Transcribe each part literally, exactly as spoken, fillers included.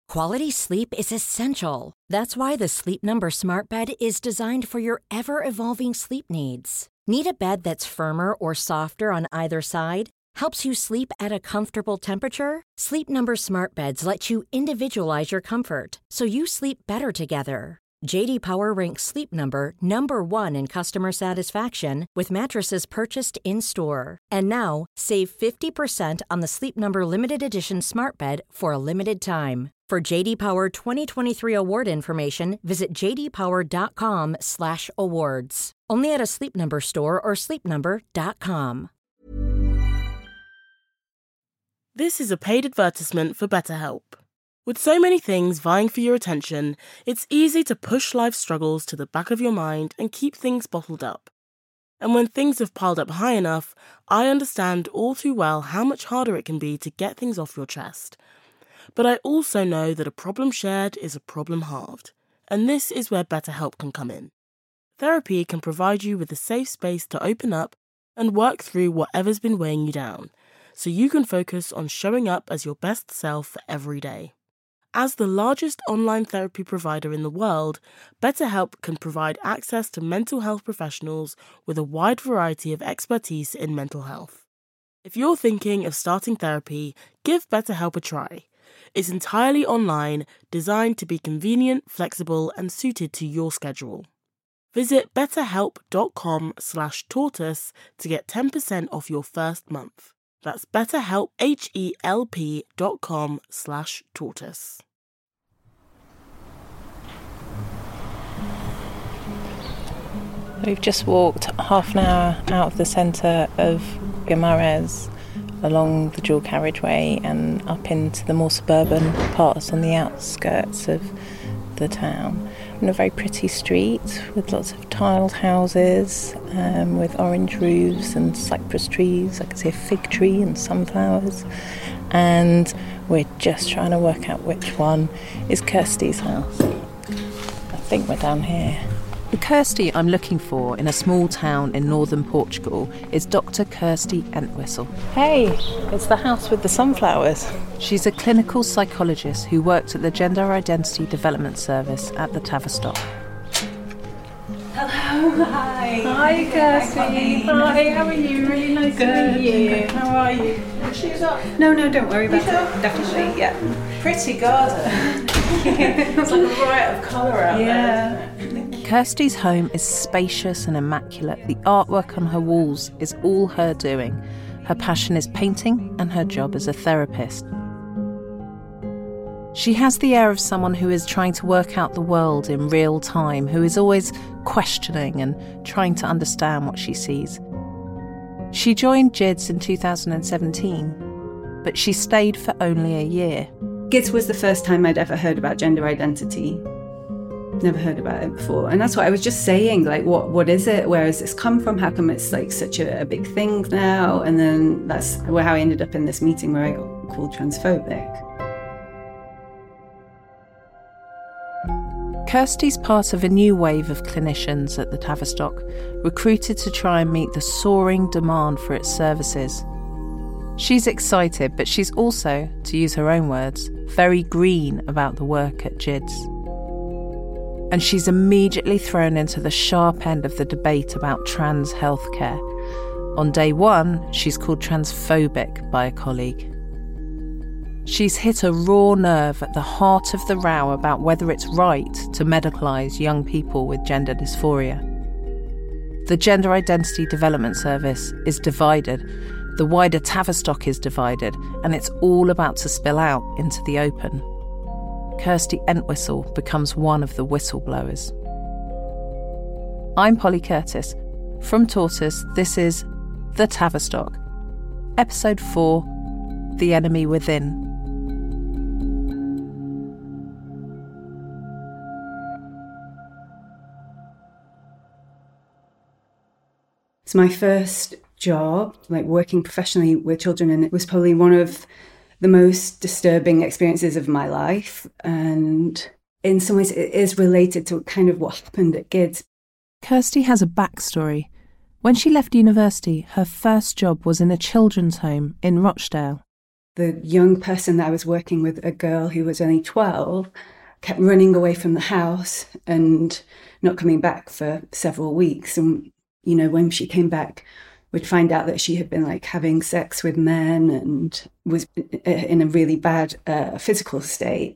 Quality sleep is essential. That's why the Sleep Number Smart Bed is designed for your ever-evolving sleep needs. Need a bed that's firmer or softer on either side? Helps you sleep at a comfortable temperature? Sleep Number Smart Beds let you individualize your comfort, so you sleep better together. J D Power ranks Sleep Number number one in customer satisfaction with mattresses purchased in-store. And now, save fifty percent on the Sleep Number Limited Edition Smart Bed for a limited time. For J D Power twenty twenty-three award information, visit j d power dot com slash awards. Only at a Sleep Number store or sleep number dot com. This is a paid advertisement for BetterHelp. With so many things vying for your attention, it's easy to push life's struggles to the back of your mind and keep things bottled up. And when things have piled up high enough, I understand all too well how much harder it can be to get things off your chest. But I also know that a problem shared is a problem halved, and this is where BetterHelp can come in. Therapy can provide you with a safe space to open up and work through whatever's been weighing you down, so you can focus on showing up as your best self every day. As the largest online therapy provider in the world, BetterHelp can provide access to mental health professionals with a wide variety of expertise in mental health. If you're thinking of starting therapy, give BetterHelp a try. It's entirely online, designed to be convenient, flexible, and suited to your schedule. Visit betterhelp.com slash tortoise to get ten percent off your first month. That's betterhelp, H-E-L-P dot com slash tortoise. We've just walked half an hour out of the centre of Guimarães, along the dual carriageway and up into the more suburban parts on the outskirts of the town. On a very pretty street with lots of tiled houses, um, with orange roofs and cypress trees. I can see a fig tree and sunflowers. And we're just trying to work out which one is Kirsty's house. I think we're down here. The Kirsty I'm looking for in a small town in northern Portugal is Doctor Kirsty Entwistle. Hey, it's the house with the sunflowers. She's a clinical psychologist who worked at the Gender Identity Development Service at the Tavistock. Hello, hi. Hi, Kirsty. Hi, how are you? Really nice Good. to meet you. How are you? Shoes up. No, no, don't worry about sure? it. Definitely, yeah. Pretty garden. It's like a riot of colour out yeah. there. Kirsty's home is spacious and immaculate. The artwork on her walls is all her doing. Her passion is painting and her job as a therapist. She has the air of someone who is trying to work out the world in real time, who is always questioning and trying to understand what she sees. She joined G I D S in two thousand seventeen, but she stayed for only a year. G I D S was the first time I'd ever heard about gender identity. Never heard about it before. And that's what I was just saying, like, what what is it? Where has this come from? How come it's like such a, a big thing now? And then that's where how I ended up in this meeting where I got called transphobic. Kirsty's part of a new wave of clinicians at the Tavistock, recruited to try and meet the soaring demand for its services. She's excited, but she's also, to use her own words, very green about the work at G I D S. And she's immediately thrown into the sharp end of the debate about trans healthcare. On day one, she's called transphobic by a colleague. She's hit a raw nerve at the heart of the row about whether it's right to medicalise young people with gender dysphoria. The Gender Identity Development Service is divided, the wider Tavistock is divided, and it's all about to spill out into the open. Kirsty Entwistle becomes one of the whistleblowers. I'm Polly Curtis. From Tortoise, this is The Tavistock. Episode four, The Enemy Within. It's my first job, like working professionally with children, and it was probably one of the most disturbing experiences of my life. And in some ways it is related to kind of what happened at G I D S. Kirsty has a backstory. When she left university, her first job was in a children's home in Rochdale. The young person that I was working with, a girl who was only twelve, kept running away from the house and not coming back for several weeks. And, you know, when she came back, we'd find out that she had been like having sex with men and was in a really bad uh, physical state.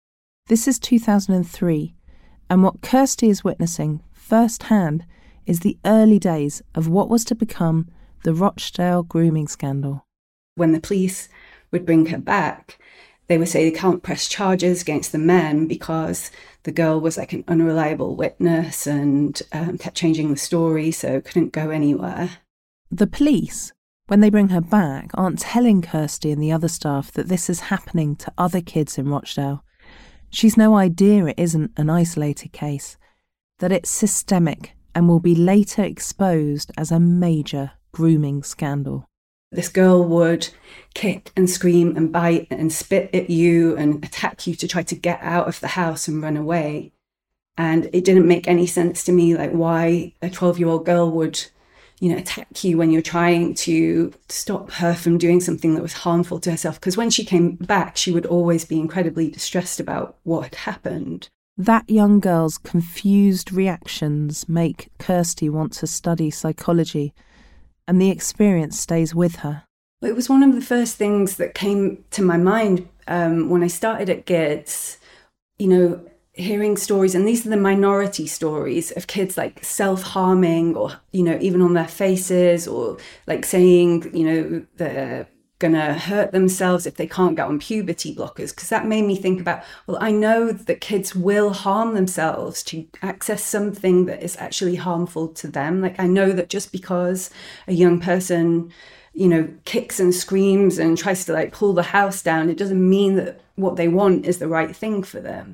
This is two thousand three, and what Kirsty is witnessing firsthand is the early days of what was to become the Rochdale grooming scandal. When the police would bring her back, they would say they can't press charges against the men because the girl was like an unreliable witness and um, kept changing the story, so couldn't go anywhere. The police, when they bring her back, aren't telling Kirsty and the other staff that this is happening to other kids in Rochdale. She's no idea it isn't an isolated case, that it's systemic and will be later exposed as a major grooming scandal. This girl would kick and scream and bite and spit at you and attack you to try to get out of the house and run away. And it didn't make any sense to me, like why a twelve-year-old girl would, you know, attack you when you're trying to stop her from doing something that was harmful to herself. Because when she came back, she would always be incredibly distressed about what had happened. That young girl's confused reactions make Kirsty want to study psychology, and the experience stays with her. It was one of the first things that came to my mind um, when I started at GIDS, you know, hearing stories, and these are the minority stories of kids like self-harming or, you know, even on their faces, or like saying, you know, they're gonna hurt themselves if they can't get on puberty blockers, because that made me think about, well, I know that kids will harm themselves to access something that is actually harmful to them. Like, I know that just because a young person, you know, kicks and screams and tries to like pull the house down, it doesn't mean that what they want is the right thing for them.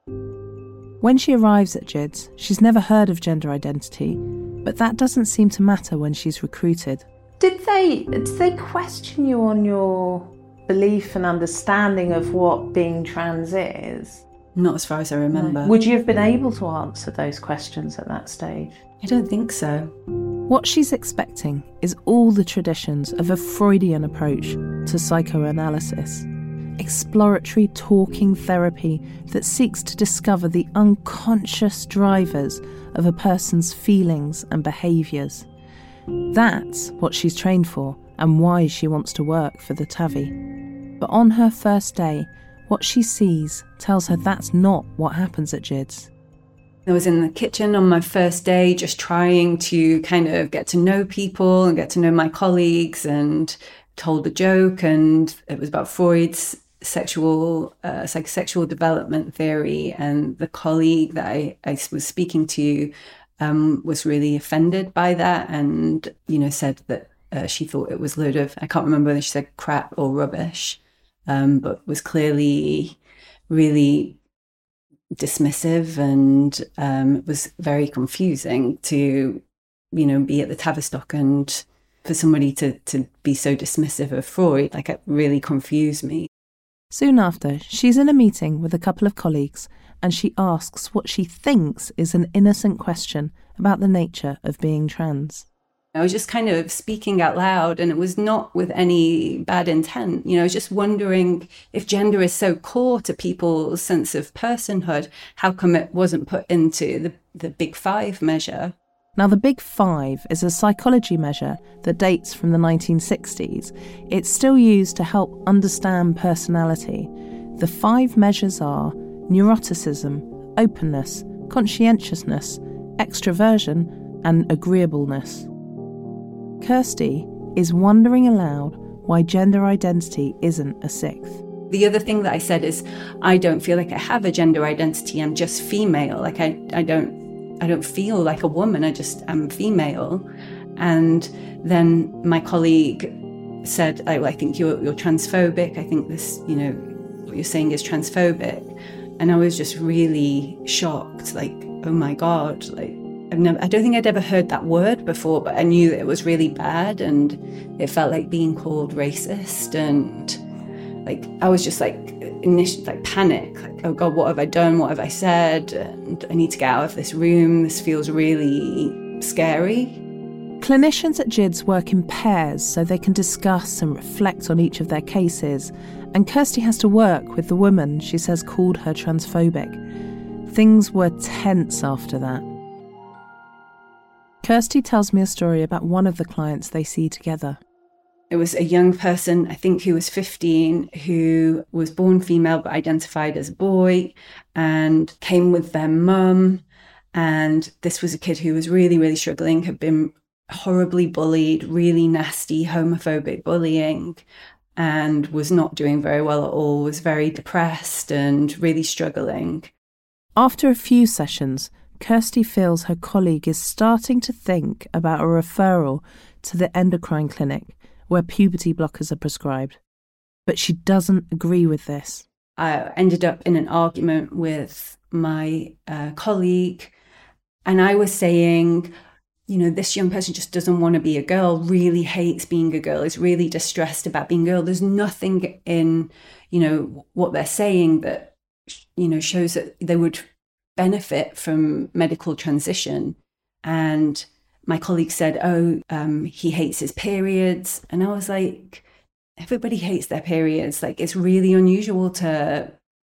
When she arrives at GIDS, she's never heard of gender identity, but that doesn't seem to matter when she's recruited. Did they did they question you on your belief and understanding of what being trans is? Not as far as I remember. No. Would you have been able to answer those questions at that stage? I don't think so. What she's expecting is all the traditions of a Freudian approach to psychoanalysis. Exploratory talking therapy that seeks to discover the unconscious drivers of a person's feelings and behaviours. That's what she's trained for and why she wants to work for the TAVI. But on her first day, what she sees tells her that's not what happens at GIDS. I was in the kitchen on my first day just trying to kind of get to know people and get to know my colleagues, and told a joke, and it was about Freud's sexual, uh, psychosexual development theory, and the colleague that I, I was speaking to Um, was really offended by that, and, you know, said that uh, she thought it was a load of, I can't remember whether she said crap or rubbish, um, but was clearly really dismissive, and um, it was very confusing to, you know, be at the Tavistock and for somebody to, to be so dismissive of Freud. Like, it really confused me. Soon after, she's in a meeting with a couple of colleagues, and she asks what she thinks is an innocent question about the nature of being trans. I was just kind of speaking out loud, and it was not with any bad intent. You know, I was just wondering, if gender is so core to people's sense of personhood, how come it wasn't put into the, the Big Five measure? Now, the Big Five is a psychology measure that dates from the nineteen sixties. It's still used to help understand personality. The five measures are neuroticism, openness, conscientiousness, extroversion, and agreeableness. Kirsty is wondering aloud why gender identity isn't a sixth. The other thing that I said is, I don't feel like I have a gender identity. I'm just female. Like, I, I don't I don't feel like a woman. I just am female. And then my colleague said, oh, I think you're, you're transphobic. I think this, you know, what you're saying is transphobic. And I was just really shocked, like, oh my God, like, I've never, I don't think I'd ever heard that word before, but I knew that it was really bad, and it felt like being called racist, and like, I was just like, initially, like, panic, like, oh God, what have I done? What have I said? And I need to get out of this room. This feels really scary. Clinicians at G I D S work in pairs so they can discuss and reflect on each of their cases, and Kirsty has to work with the woman she says called her transphobic. Things were tense after that. Kirsty tells me a story about one of the clients they see together. It was a young person, I think who was fifteen, who was born female but identified as a boy, and came with their mum. And this was a kid who was really, really struggling, had been horribly bullied, really nasty homophobic bullying, and was not doing very well at all, was very depressed and really struggling. After a few sessions, Kirsty feels her colleague is starting to think about a referral to the endocrine clinic where puberty blockers are prescribed. But she doesn't agree with this. I ended up in an argument with my uh, colleague, and I was saying, you know, this young person just doesn't want to be a girl, really hates being a girl, is really distressed about being a girl. There's nothing in, you know, what they're saying that, you know, shows that they would benefit from medical transition. And my colleague said, oh, um, he hates his periods. And I was like, everybody hates their periods. Like, it's really unusual to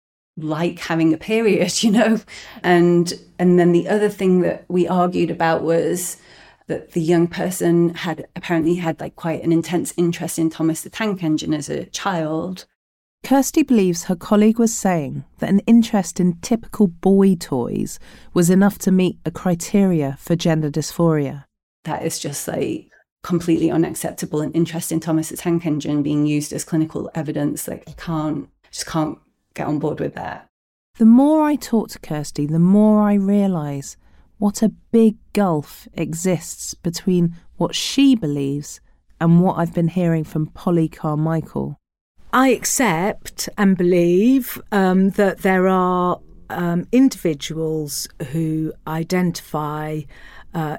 like having a period, you know? And and then the other thing that we argued about was that the young person had apparently had like quite an intense interest in Thomas the Tank Engine as a child. Kirsty believes her colleague was saying that an interest in typical boy toys was enough to meet a criteria for gender dysphoria. That is just like completely unacceptable. An interest in Thomas the Tank Engine being used as clinical evidence, like I can't, just can't get on board with that. The more I talk to Kirsty, the more I realise what a big gulf exists between what she believes and what I've been hearing from Polly Carmichael. I accept and believe um, that there are um, individuals who identify uh,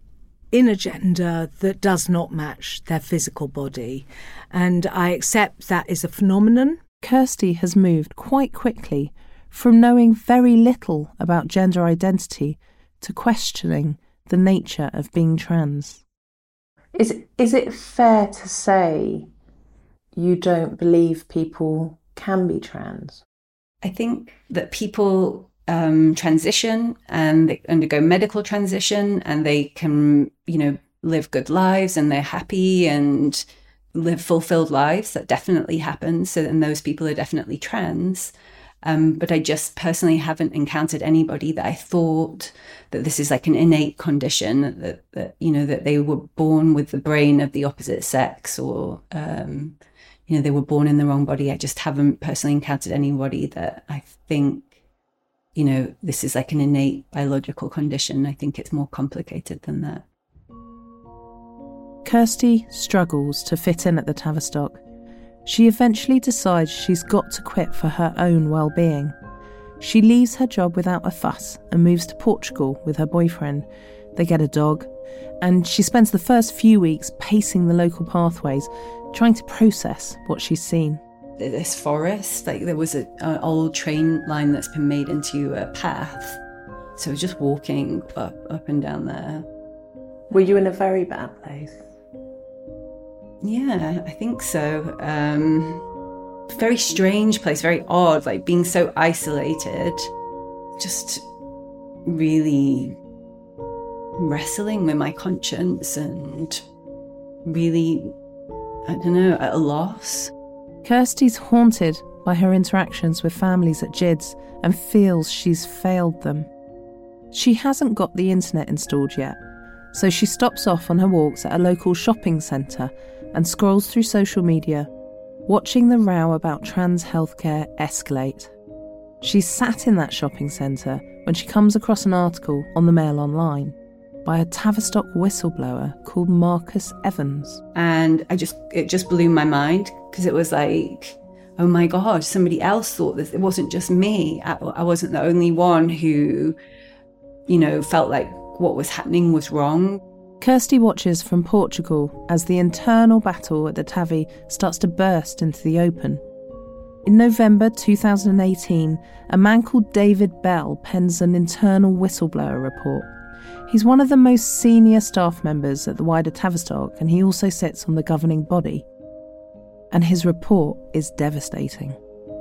in a gender that does not match their physical body. And I accept that is a phenomenon. Kirsty has moved quite quickly from knowing very little about gender identity to questioning the nature of being trans. Is, is it fair to say you don't believe people can be trans? I think that people um, transition and they undergo medical transition and they can, you know, live good lives and they're happy and live fulfilled lives. That definitely happens. So then those people are definitely trans. Um, but I just personally haven't encountered anybody that I thought that this is like an innate condition, that, that you know, that they were born with the brain of the opposite sex, or um, you know, they were born in the wrong body. I just haven't personally encountered anybody that I think, you know, this is like an innate biological condition. I think it's more complicated than that. Kirsty struggles to fit in at the Tavistock. She eventually decides she's got to quit for her own well-being. She leaves her job without a fuss and moves to Portugal with her boyfriend. They get a dog, and she spends the first few weeks pacing the local pathways, trying to process what she's seen. This forest, like there was a, an old train line that's been made into a path. So I was just walking up, up and down there. Were you in a very bad place? Yeah, I think so. Um, very strange place, very odd, like being so isolated. Just really wrestling with my conscience and really, I don't know, at a loss. Kirsty's haunted by her interactions with families at G I D S and feels she's failed them. She hasn't got the internet installed yet, so she stops off on her walks at a local shopping centre and scrolls through social media, watching the row about trans healthcare escalate. She's sat in that shopping centre when she comes across an article on the Mail Online by a Tavistock whistleblower called Marcus Evans. And I just, it just blew my mind, because it was like, oh my gosh, somebody else thought this. It wasn't just me. I, I wasn't the only one who, you know, felt like what was happening was wrong. Kirsty watches from Portugal as the internal battle at the Tavi starts to burst into the open. In November two thousand eighteen, a man called David Bell pens an internal whistleblower report. He's one of the most senior staff members at the wider Tavistock, and he also sits on the governing body. And his report is devastating.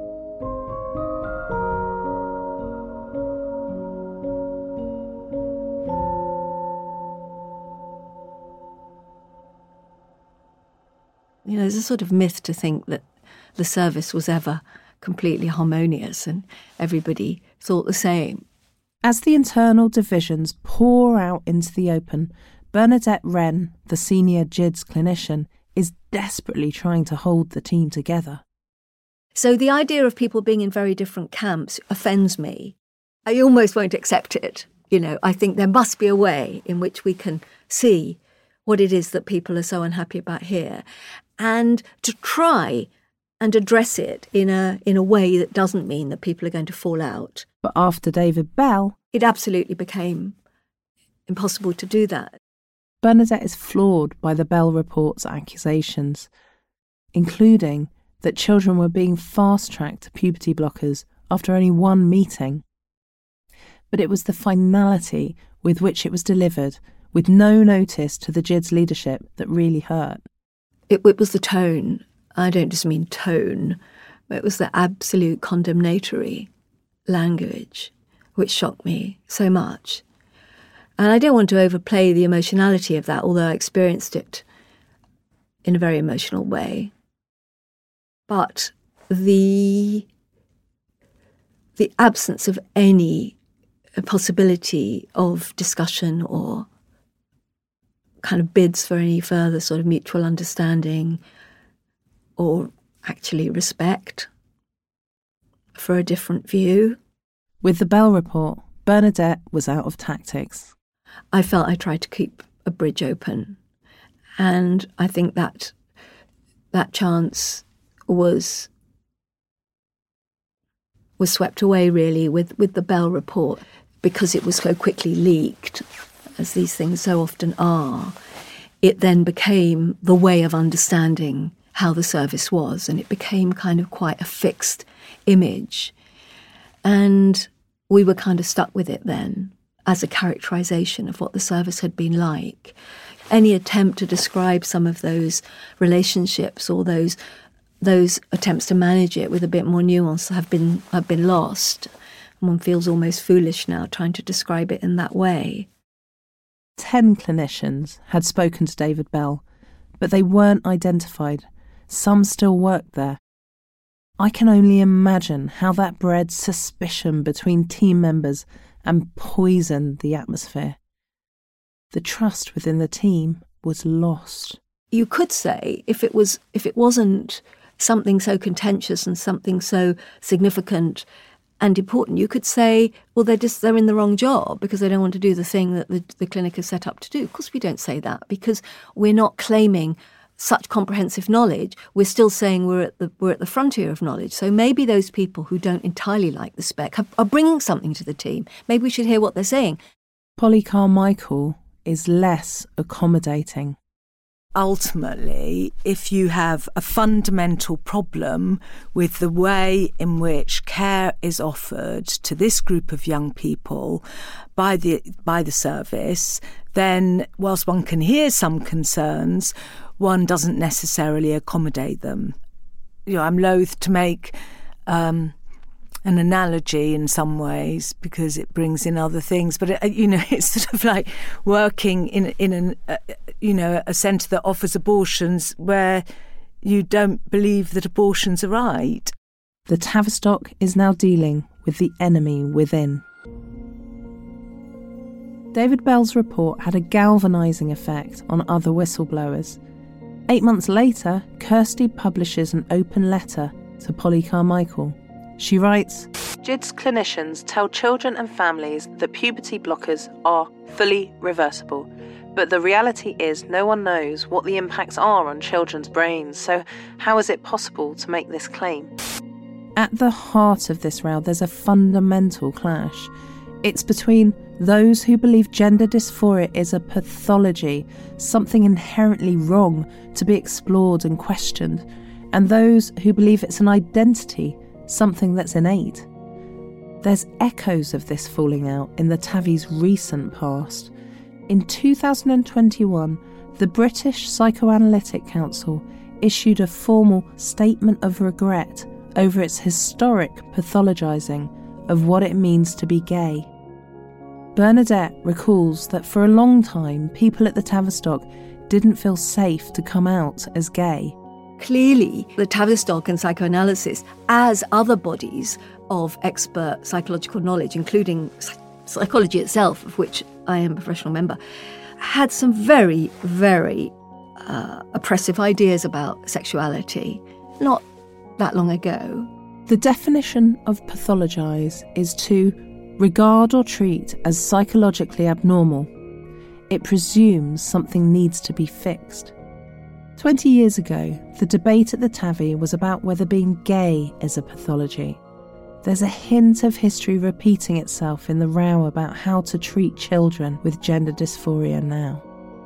You know, there's a sort of myth to think that the service was ever completely harmonious and everybody thought the same. As the internal divisions pour out into the open, Bernadette Wren, the senior G I D S clinician, is desperately trying to hold the team together. So the idea of people being in very different camps offends me. I almost won't accept it. You know, I think there must be a way in which we can see what it is that people are so unhappy about here, and to try and address it in a in a way that doesn't mean that people are going to fall out. But after David Bell, it absolutely became impossible to do that. Bernadette is floored by the Bell report's accusations, including that children were being fast-tracked to puberty blockers after only one meeting. But it was the finality with which it was delivered, with no notice to the G I D S leadership, that really hurt. It, it was the tone. I don't just mean tone, but it was the absolute condemnatory language which shocked me so much. And I don't want to overplay the emotionality of that, although I experienced it in a very emotional way. But the the absence of any possibility of discussion or kind of bids for any further sort of mutual understanding or actually respect for a different view. With the Bell report, Bernadette was out of tactics. I felt I tried to keep a bridge open, and I think that that chance was was swept away really with, with the Bell report, because it was so quickly leaked, as these things so often are. It then became the way of understanding how the service was, and it became kind of quite a fixed image. And we were kind of stuck with it then as a characterisation of what the service had been like. Any attempt to describe some of those relationships or those those attempts to manage it with a bit more nuance have been have been lost. And one feels almost foolish now trying to describe it in that way. Ten clinicians had spoken to David Bell, but they weren't identified. Some still worked there. I can only imagine how that bred suspicion between team members and poisoned the atmosphere. The trust within the team was lost. You could say, if it was, if it wasn't something so contentious and something so significant and important, you could say, well, they're just they're in the wrong job because they don't want to do the thing that the, the clinic is set up to do. Of course, we don't say that, because we're not claiming such comprehensive knowledge. We're still saying we're at the we're at the frontier of knowledge. So maybe those people who don't entirely like the spec have, are bringing something to the team. Maybe we should hear what they're saying. Polly Carmichael is less accommodating. Ultimately, if you have a fundamental problem with the way in which care is offered to this group of young people by the by the service, then whilst one can hear some concerns, one doesn't necessarily accommodate them. You know, I'm loath to make um, an analogy in some ways because it brings in other things, but it, you know, it's sort of like working in in an uh, you know a centre that offers abortions where you don't believe that abortions are right. The Tavistock is now dealing with the enemy within. David Bell's report had a galvanising effect on other whistleblowers. Eight months later, Kirsty publishes an open letter to Polly Carmichael. She writes, G I D S clinicians tell children and families that puberty blockers are fully reversible, but the reality is no one knows what the impacts are on children's brains, so how is it possible to make this claim? At the heart of this row, there's a fundamental clash. It's between those who believe gender dysphoria is a pathology, something inherently wrong to be explored and questioned, and those who believe it's an identity, something that's innate. There's echoes of this falling out in the TAVI's recent past. In two thousand twenty-one, the British Psychoanalytic Council issued a formal statement of regret over its historic pathologising of what it means to be gay. Bernadette recalls that for a long time, people at the Tavistock didn't feel safe to come out as gay. Clearly, the Tavistock and psychoanalysis, as other bodies of expert psychological knowledge, including psychology itself, of which I am a professional member, had some very, very uh, oppressive ideas about sexuality not that long ago. The definition of pathologise is to regard or treat as psychologically abnormal. It presumes something needs to be fixed. Twenty years ago, the debate at the TAVI was about whether being gay is a pathology. There's a hint of history repeating itself in the row about how to treat children with gender dysphoria now.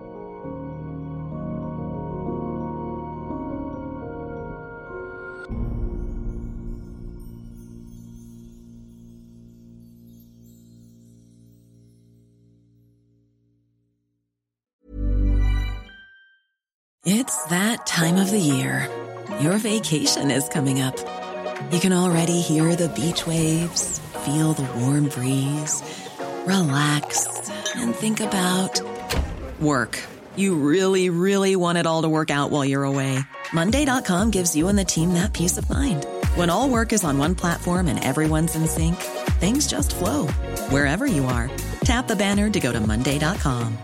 It's that time of the year. Your vacation is coming up. You can already hear the beach waves, feel the warm breeze, relax, and think about work. You really, really want it all to work out while you're away. Monday dot com gives you and the team that peace of mind. When all work is on one platform and everyone's in sync, things just flow. Wherever you are, tap the banner to go to Monday dot com.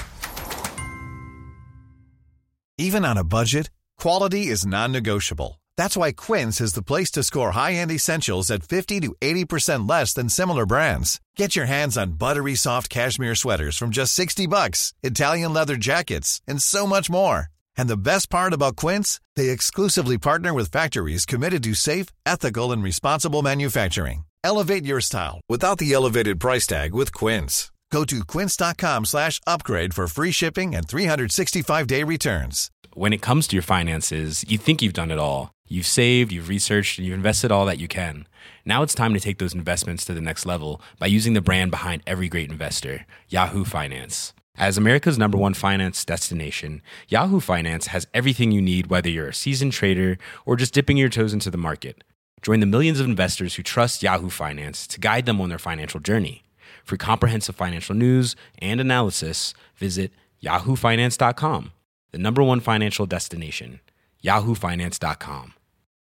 Even on a budget, quality is non-negotiable. That's why Quince is the place to score high-end essentials at fifty to eighty percent less than similar brands. Get your hands on buttery soft cashmere sweaters from just sixty bucks, Italian leather jackets, and so much more. And the best part about Quince, they exclusively partner with factories committed to safe, ethical, and responsible manufacturing. Elevate your style without the elevated price tag with Quince. Go to quince.com slash upgrade for free shipping and three sixty-five day returns. When it comes to your finances, you think you've done it all. You've saved, you've researched, and you've invested all that you can. Now it's time to take those investments to the next level by using the brand behind every great investor, Yahoo Finance. As America's number one finance destination, Yahoo Finance has everything you need, whether you're a seasoned trader or just dipping your toes into the market. Join the millions of investors who trust Yahoo Finance to guide them on their financial journey. For comprehensive financial news and analysis, visit yahoo finance dot com, the number one financial destination, yahoo finance dot com.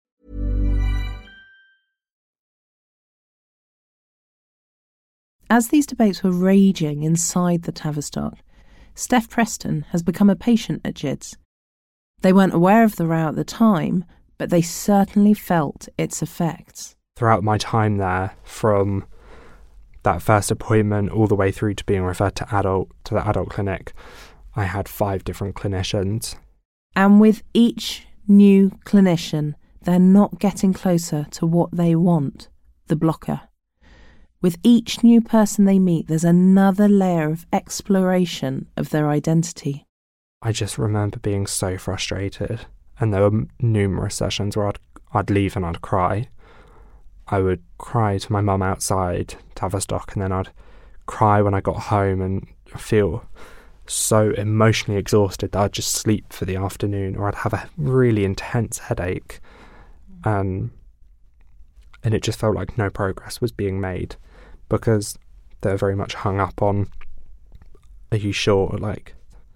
As these debates were raging inside the Tavistock, Steph Preston has become a patient at G I D S. They weren't aware of the row at the time, but they certainly felt its effects. Throughout my time there, from that first appointment all the way through to being referred to adult to the adult clinic, I had five different clinicians. And with each new clinician, they're not getting closer to what they want, the blocker. With each new person they meet, there's another layer of exploration of their identity. I just remember being so frustrated, and there were numerous sessions where I'd, I'd leave and I'd cry. I would cry to my mum outside Tavistock, and then I'd cry when I got home and feel so emotionally exhausted that I'd just sleep for the afternoon, or I'd have a really intense headache. Um, and it just felt like no progress was being made because they're very much hung up on, are you sure? Like,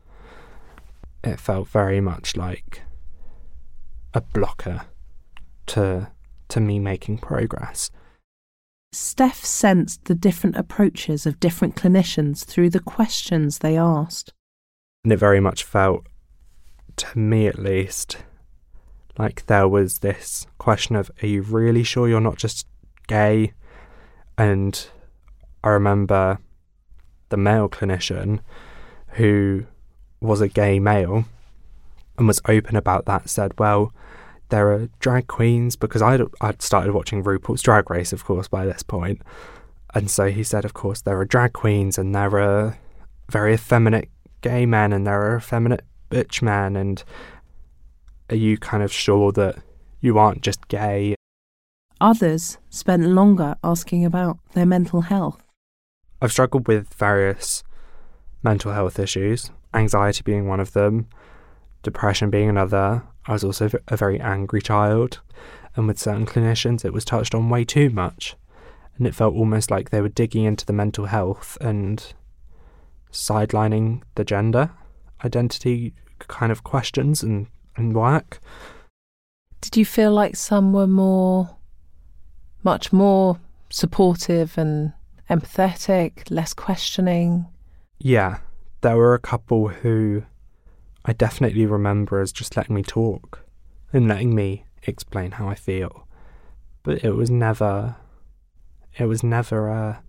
it felt very much like a blocker to to me making progress. Steph sensed the different approaches of different clinicians through the questions they asked. And it very much felt, to me at least, like there was this question of, are you really sure you're not just gay? And I remember the male clinician, who was a gay male and was open about that, said, well, there are drag queens, because I'd, I'd started watching RuPaul's Drag Race, of course, by this point. And so he said, of course, there are drag queens, and there are very effeminate gay men, and there are effeminate bitch men, and are you kind of sure that you aren't just gay? Others spent longer asking about their mental health. I've struggled with various mental health issues, anxiety being one of them, depression being another. I was also a very angry child, and with certain clinicians it was touched on way too much, and it felt almost like they were digging into the mental health and sidelining the gender identity kind of questions and, and work. Did you feel like some were more, much more supportive and empathetic, less questioning? Yeah, there were a couple who I definitely remember as just letting me talk and letting me explain how I feel. But it was never, it was never a,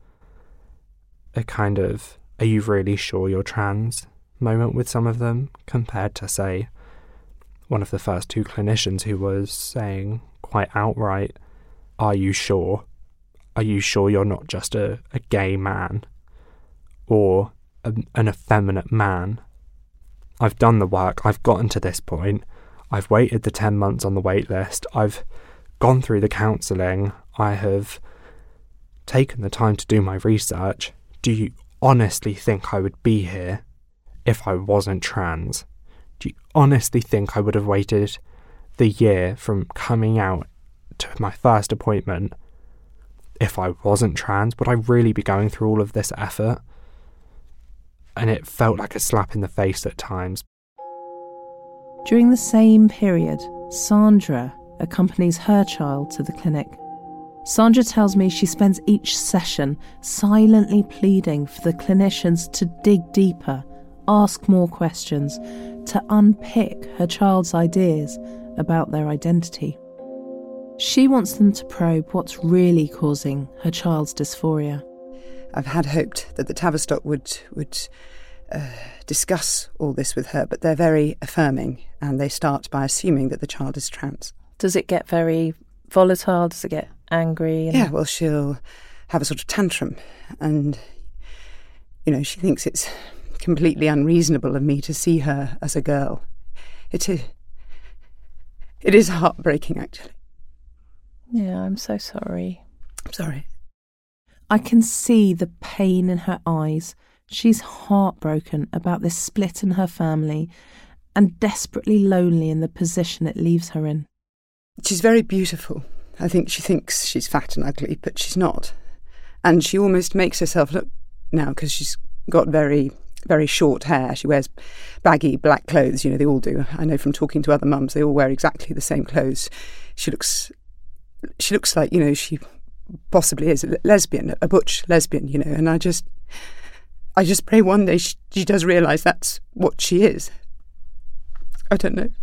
a kind of, are you really sure you're trans moment with some of them, compared to, say, one of the first two clinicians who was saying quite outright, are you sure? Are you sure you're not just a, a gay man or a, an effeminate man? I've done the work, I've gotten to this point, I've waited the ten months on the wait list, I've gone through the counselling, I have taken the time to do my research. Do you honestly think I would be here if I wasn't trans? Do you honestly think I would have waited the year from coming out to my first appointment if I wasn't trans? Would I really be going through all of this effort? And it felt like a slap in the face at times. During the same period, Sandra accompanies her child to the clinic. Sandra tells me she spends each session silently pleading for the clinicians to dig deeper, ask more questions, to unpick her child's ideas about their identity. She wants them to probe what's really causing her child's dysphoria. I've had hoped that the Tavistock would would uh, discuss all this with her, but they're very affirming, and they start by assuming that the child is trans. Does it get very volatile? Does it get angry? And... Yeah, well, she'll have a sort of tantrum, and, you know, she thinks it's completely unreasonable of me to see her as a girl. It is, it is heartbreaking, actually. Yeah, I'm so sorry. I'm sorry. I can see the pain in her eyes. She's heartbroken about this split in her family and desperately lonely in the position it leaves her in. She's very beautiful. I think she thinks she's fat and ugly, but she's not. And she almost makes herself look, now, because she's got very, very short hair. She wears baggy black clothes, you know, they all do. I know from talking to other mums, they all wear exactly the same clothes. She looks, she looks like, you know, she... possibly is a lesbian, a butch lesbian, you know, and I just, I just pray one day she, she does realise that's what she is. I don't know.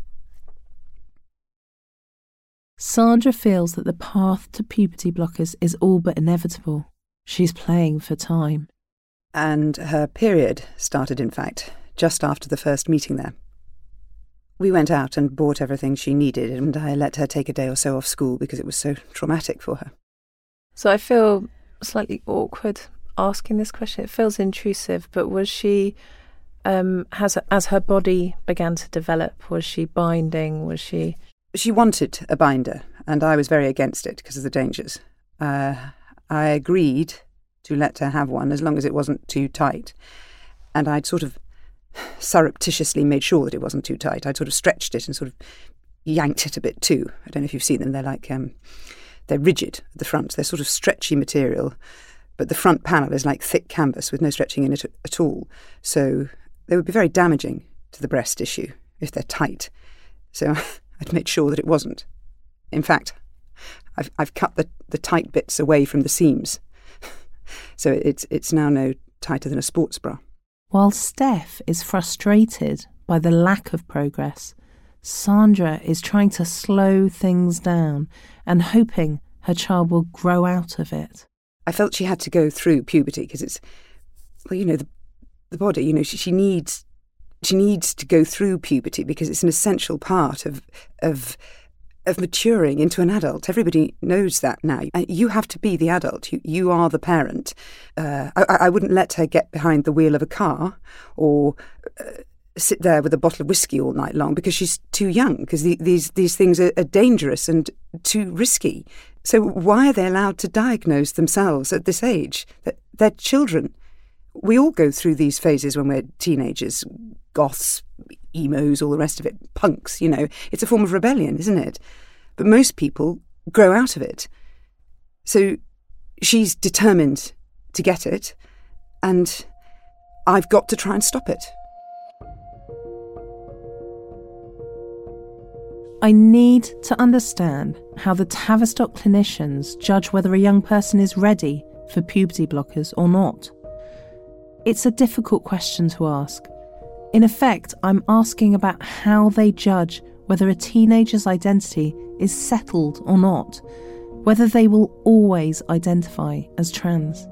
Sandra feels that the path to puberty blockers is all but inevitable. She's playing for time. And her period started, in fact, just after the first meeting there. We went out and bought everything she needed, and I let her take a day or so off school because it was so traumatic for her. So I feel slightly awkward asking this question. It feels intrusive, but was she, um, has as her body began to develop, was she binding? Was she? She wanted a binder, and I was very against it because of the dangers. Uh, I agreed to let her have one as long as it wasn't too tight, and I'd sort of surreptitiously made sure that it wasn't too tight. I'd sort of stretched it and sort of yanked it a bit too. I don't know if you've seen them. They're like, um, they're rigid at the front. They're sort of stretchy material, but the front panel is like thick canvas with no stretching in it at all. So they would be very damaging to the breast tissue if they're tight. So I'd made sure that it wasn't. In fact, I've I've cut the, the tight bits away from the seams. So it's it's now no tighter than a sports bra. While Steph is frustrated by the lack of progress, Sandra is trying to slow things down and hoping her child will grow out of it. I felt she had to go through puberty because it's, well, you know, the the body, you know, she, she needs she needs to go through puberty because it's an essential part of of of maturing into an adult. Everybody knows that now. You have to be the adult. You you are the parent. Uh, I, I wouldn't let her get behind the wheel of a car or uh, sit there with a bottle of whiskey all night long because she's too young, because the, these these things are, are dangerous and too risky. So why are they allowed to diagnose themselves at this age? They're children. We all go through these phases when we're teenagers, goths, emos, all the rest of it, punks, you know. It's a form of rebellion, isn't it? But most people grow out of it. So she's determined to get it, and I've got to try and stop it. I need to understand how the Tavistock clinicians judge whether a young person is ready for puberty blockers or not. It's a difficult question to ask. In effect, I'm asking about how they judge whether a teenager's identity is settled or not, whether they will always identify as trans.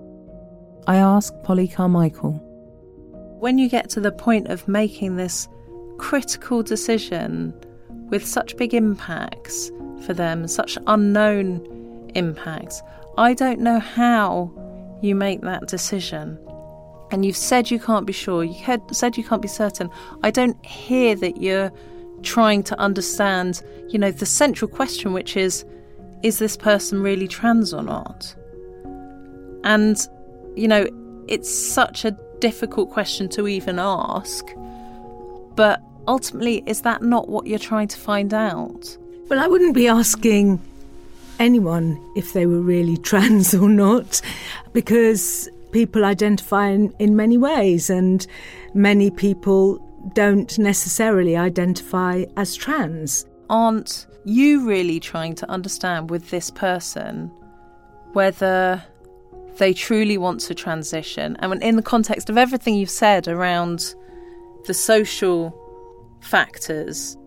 I ask Polly Carmichael. When you get to the point of making this critical decision with such big impacts for them, such unknown impacts, I don't know how you make that decision. And you've said you can't be sure, you had said you can't be certain. I don't hear that you're trying to understand, you know, the central question, which is, is this person really trans or not? And, you know, it's such a difficult question to even ask, but ultimately, is that not what you're trying to find out? Well, I wouldn't be asking anyone if they were really trans or not, because people identify in, in many ways, and many people don't necessarily identify as trans. Aren't you really trying to understand with this person whether they truly want to transition? And in the context of everything you've said around the social factors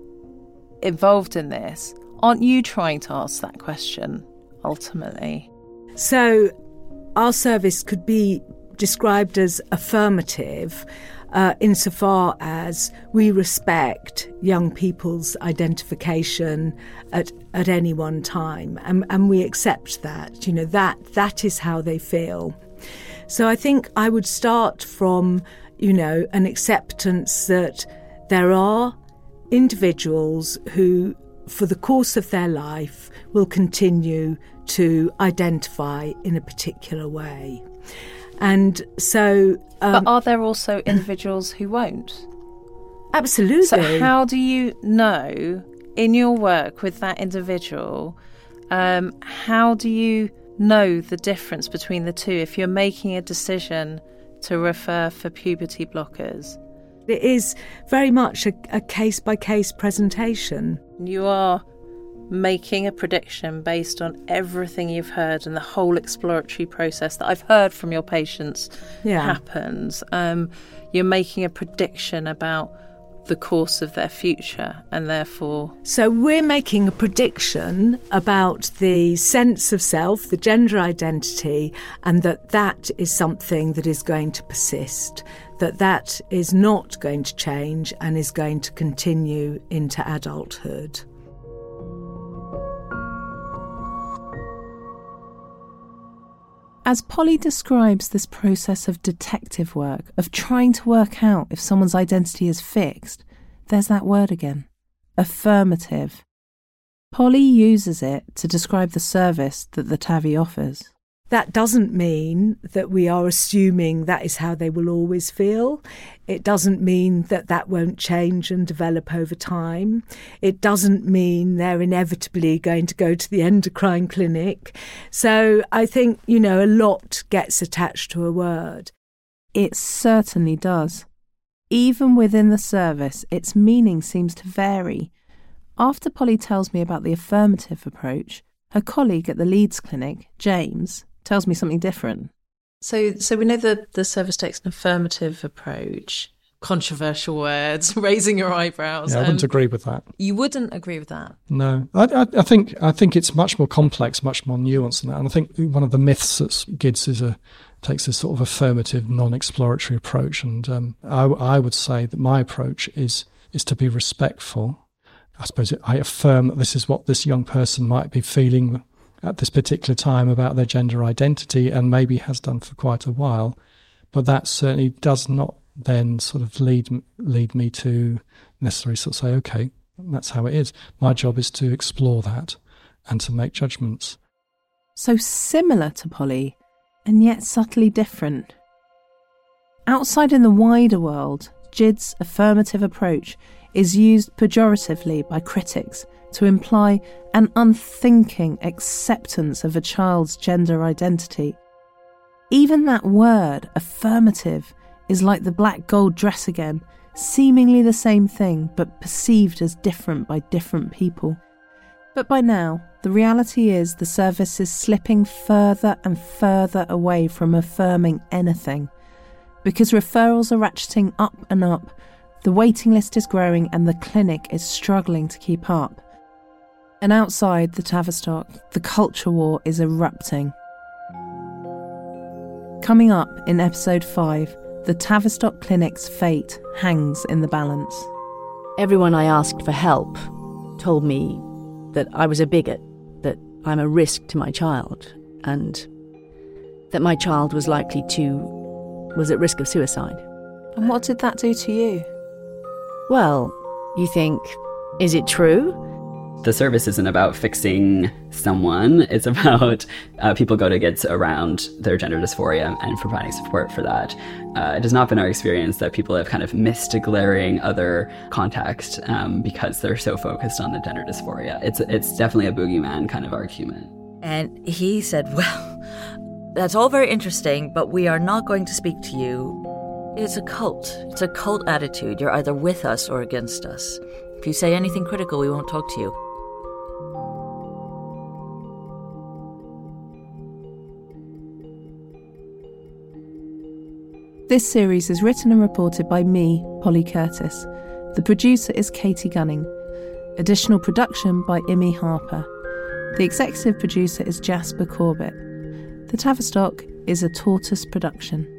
involved in this, aren't you trying to ask that question ultimately? So our service could be described as affirmative uh, insofar as we respect young people's identification at, at any one time, and, and we accept that, you know, that that is how they feel. So I think I would start from, you know, an acceptance that there are individuals who, for the course of their life, will continue to identify in a particular way. And so... Um, but are there also individuals who won't? Absolutely. So how do you know, in your work with that individual, um, how do you know the difference between the two if you're making a decision to refer for puberty blockers? It is very much a, a case-by-case presentation. You are making a prediction based on everything you've heard and the whole exploratory process that I've heard from your patients yeah. happens. Um, you're making a prediction about the course of their future, and therefore... So we're making a prediction about the sense of self, the gender identity, and that that is something that is going to persist, that that is not going to change and is going to continue into adulthood. As Polly describes this process of detective work, of trying to work out if someone's identity is fixed, there's that word again, affirmative. Polly uses it to describe the service that the TAVI offers. That doesn't mean that we are assuming that is how they will always feel. It doesn't mean that that won't change and develop over time. It doesn't mean they're inevitably going to go to the endocrine clinic. So I think, you know, a lot gets attached to a word. It certainly does. Even within the service, its meaning seems to vary. After Polly tells me about the affirmative approach, her colleague at the Leeds clinic, James, tells me something different. So so we know that the service takes an affirmative approach. Controversial words, raising your eyebrows. Yeah, I wouldn't um, agree with that. You wouldn't agree with that? No. I, I, I think I think it's much more complex, much more nuanced than that. And I think one of the myths that G I D S is a, takes this sort of affirmative, non-exploratory approach. And um, I, I would say that my approach is is to be respectful. I suppose I affirm that this is what this young person might be feeling at this particular time about their gender identity, and maybe has done for quite a while, but that certainly does not then sort of lead lead me to necessarily sort of say, okay, that's how it is. My job is to explore that and to make judgments. So similar to Polly, and yet subtly different. Outside in the wider world, Gid's affirmative approach is used pejoratively by critics to imply an unthinking acceptance of a child's gender identity. Even that word, affirmative, is like the black gold dress again, seemingly the same thing but perceived as different by different people. But by now, the reality is the service is slipping further and further away from affirming anything, because referrals are ratcheting up and up, the waiting list is growing and the clinic is struggling to keep up. And outside the Tavistock, the culture war is erupting. Coming up in episode five, the Tavistock Clinic's fate hangs in the balance. Everyone I asked for help told me that I was a bigot, that I'm a risk to my child, and that my child was likely to, was at risk of suicide. And what did that do to you? Well, you think, is it true? The service isn't about fixing someone. It's about uh, people go to Gids around their gender dysphoria and providing support for that. Uh, it has not been our experience that people have kind of missed a glaring other context um, because they're so focused on the gender dysphoria. It's, it's definitely a boogeyman kind of argument. And he said, well, that's all very interesting, but we are not going to speak to you. It's a cult. It's a cult attitude. You're either with us or against us. If you say anything critical, we won't talk to you. This series is written and reported by me, Polly Curtis. The producer is Katie Gunning. Additional production by Imi Harper. The executive producer is Jasper Corbett. The Tavistock is a Tortoise production.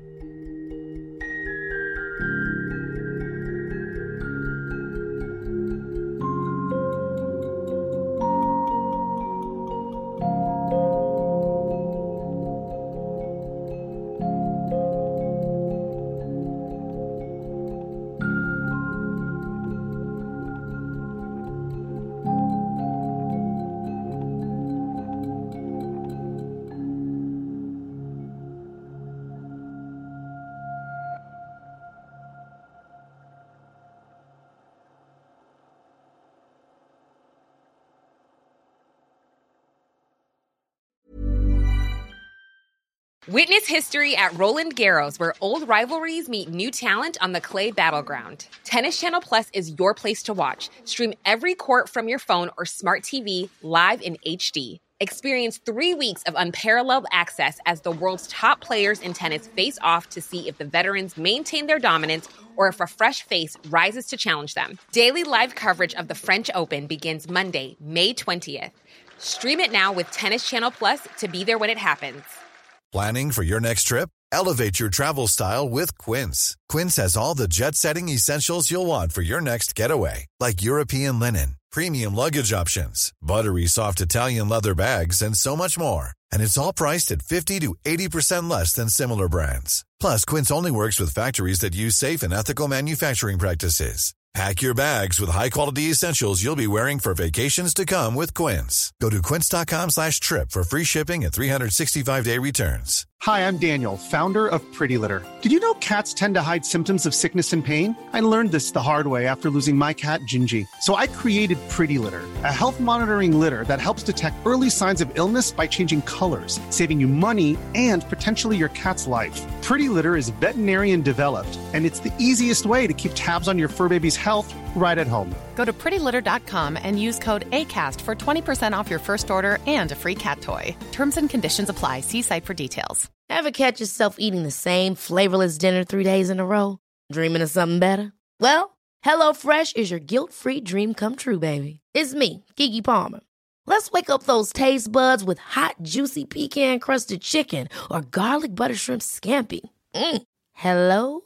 Witness history at Roland Garros, where old rivalries meet new talent on the clay battleground. Tennis Channel Plus is your place to watch. Stream every court from your phone or smart T V live in H D. Experience three weeks of unparalleled access as the world's top players in tennis face off to see if the veterans maintain their dominance or if a fresh face rises to challenge them. Daily live coverage of the French Open begins Monday, May twentieth. Stream it now with Tennis Channel Plus to be there when it happens. Planning for your next trip? Elevate your travel style with Quince. Quince has all the jet-setting essentials you'll want for your next getaway, like European linen, premium luggage options, buttery soft Italian leather bags, and so much more. And it's all priced at fifty to eighty percent less than similar brands. Plus, Quince only works with factories that use safe and ethical manufacturing practices. Pack your bags with high-quality essentials you'll be wearing for vacations to come with Quince. Go to quince.com slash trip for free shipping and three sixty-five day returns. Hi, I'm Daniel, founder of Pretty Litter. Did you know cats tend to hide symptoms of sickness and pain? I learned this the hard way after losing my cat, Gingy. So I created Pretty Litter, a health monitoring litter that helps detect early signs of illness by changing colors, saving you money and potentially your cat's life. Pretty Litter is veterinarian developed, and it's the easiest way to keep tabs on your fur baby's health right at home. Go to pretty litter dot com and use code ACAST for twenty percent off your first order and a free cat toy. Terms and conditions apply. See site for details. Ever catch yourself eating the same flavorless dinner three days in a row? Dreaming of something better? Well, HelloFresh is your guilt-free dream come true, baby. It's me, Keke Palmer. Let's wake up those taste buds with hot, juicy pecan-crusted chicken or garlic butter shrimp scampi. Mm. Hello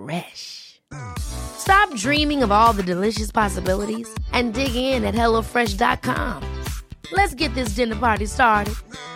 Fresh. Stop dreaming of all the delicious possibilities and dig in at hello fresh dot com. Let's get this dinner party started.